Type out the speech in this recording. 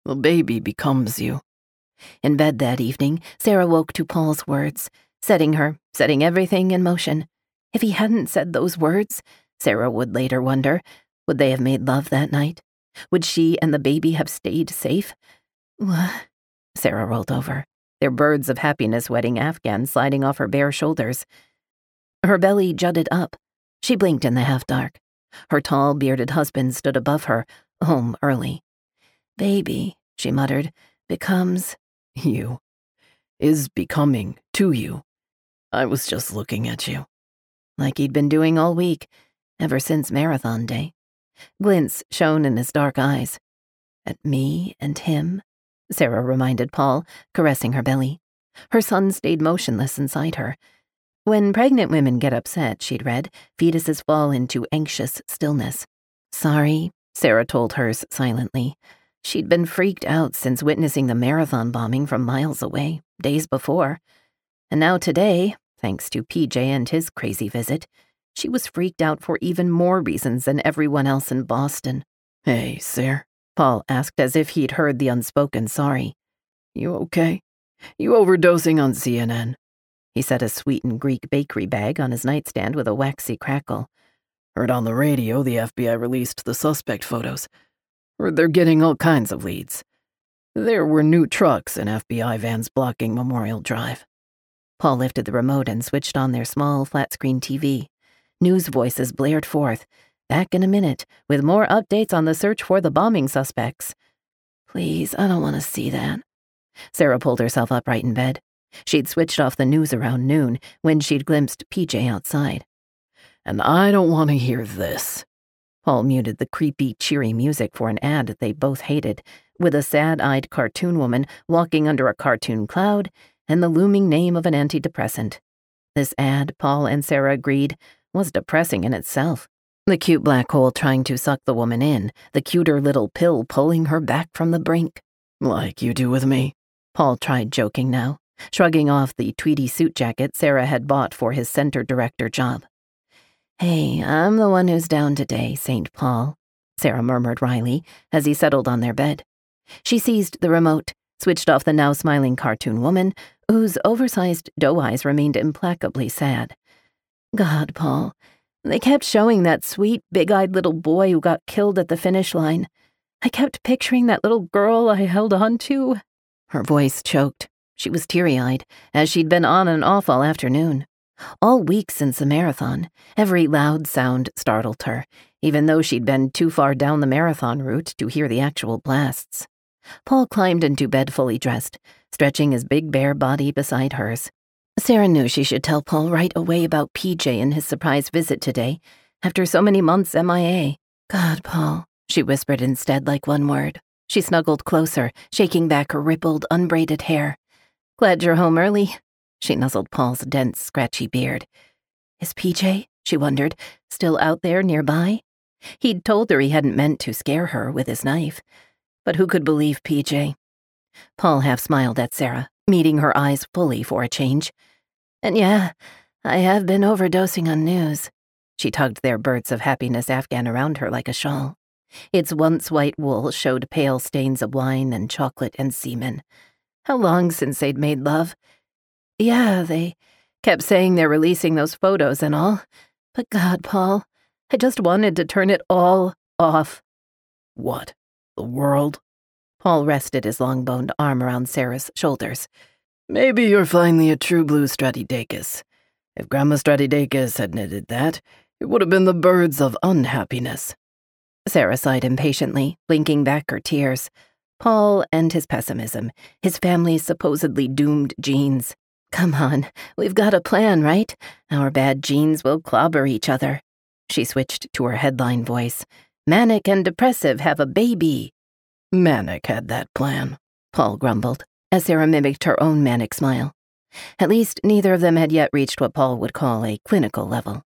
The baby becomes you. In bed that evening, Sarah woke to Paul's words, setting everything in motion. If he hadn't said those words, Sarah would later wonder, would they have made love that night? Would she and the baby have stayed safe? Sarah rolled over, their birds of happiness wedding afghan sliding off her bare shoulders. Her belly jutted up. She blinked in the half-dark. Her tall, bearded husband stood above her, home early. Baby, she muttered, becomes... You. Is becoming to you. I was just looking at you. Like he'd been doing all week, ever since marathon day. Glints shone in his dark eyes. At me and him, Sarah reminded Paul, caressing her belly. Her son stayed motionless inside her. When pregnant women get upset, she'd read, fetuses fall into anxious stillness. Sorry, Sarah told hers silently. She'd been freaked out since witnessing the marathon bombing from miles away, days before. And now today, thanks to PJ and his crazy visit, she was freaked out for even more reasons than everyone else in Boston. Hey, Sarah, Paul asked as if he'd heard the unspoken sorry. You okay? You overdosing on CNN? He set a sweetened Greek bakery bag on his nightstand with a waxy crackle. Heard on the radio the FBI released the suspect photos. They're getting all kinds of leads. There were new trucks and FBI vans blocking Memorial Drive. Paul lifted the remote and switched on their small, flat-screen TV. News voices blared forth. Back in a minute, with more updates on the search for the bombing suspects. Please, I don't want to see that. Sarah pulled herself upright in bed. She'd switched off the news around noon when she'd glimpsed PJ outside. And I don't want to hear this. Paul muted the creepy, cheery music for an ad they both hated, with a sad-eyed cartoon woman walking under a cartoon cloud and the looming name of an antidepressant. This ad, Paul and Sarah agreed, was depressing in itself. The cute black hole trying to suck the woman in, the cuter little pill pulling her back from the brink. Like you do with me. Paul tried joking now, shrugging off the tweedy suit jacket Sarah had bought for his center director job. Hey, I'm the one who's down today, St. Paul, Sarah murmured wryly as he settled on their bed. She seized the remote, switched off the now smiling cartoon woman, whose oversized doe eyes remained implacably sad. God, Paul, they kept showing that sweet, big-eyed little boy who got killed at the finish line. I kept picturing that little girl I held on to. Her voice choked. She was teary-eyed, as she'd been on and off all afternoon. All week since the marathon, every loud sound startled her, even though she'd been too far down the marathon route to hear the actual blasts. Paul climbed into bed fully dressed, stretching his big bare body beside hers. Sarah knew she should tell Paul right away about PJ and his surprise visit today, after so many months MIA. God, Paul, she whispered instead like one word. She snuggled closer, shaking back her rippled, unbraided hair. Glad you're home early. She nuzzled Paul's dense, scratchy beard. Is PJ, she wondered, still out there nearby? He'd told her he hadn't meant to scare her with his knife. But who could believe PJ? Paul half smiled at Sarah, meeting her eyes fully for a change. And yeah, I have been overdosing on news. She tugged their birds of happiness afghan around her like a shawl. Its once white wool showed pale stains of wine and chocolate and semen. How long since they'd made love? Yeah, they kept saying they're releasing those photos and all. But God, Paul, I just wanted to turn it all off. What? The world? Paul rested his long-boned arm around Sarah's shoulders. Maybe you're finally a true blue Stratidakis. If Grandma Stratidakis had knitted that, it would have been the birds of unhappiness. Sarah sighed impatiently, blinking back her tears. Paul and his pessimism, his family's supposedly doomed genes. Come on, we've got a plan, right? Our bad genes will clobber each other. She switched to her headline voice. Manic and depressive have a baby. Manic had that plan, Paul grumbled, as Sarah mimicked her own manic smile. At least neither of them had yet reached what Paul would call a clinical level.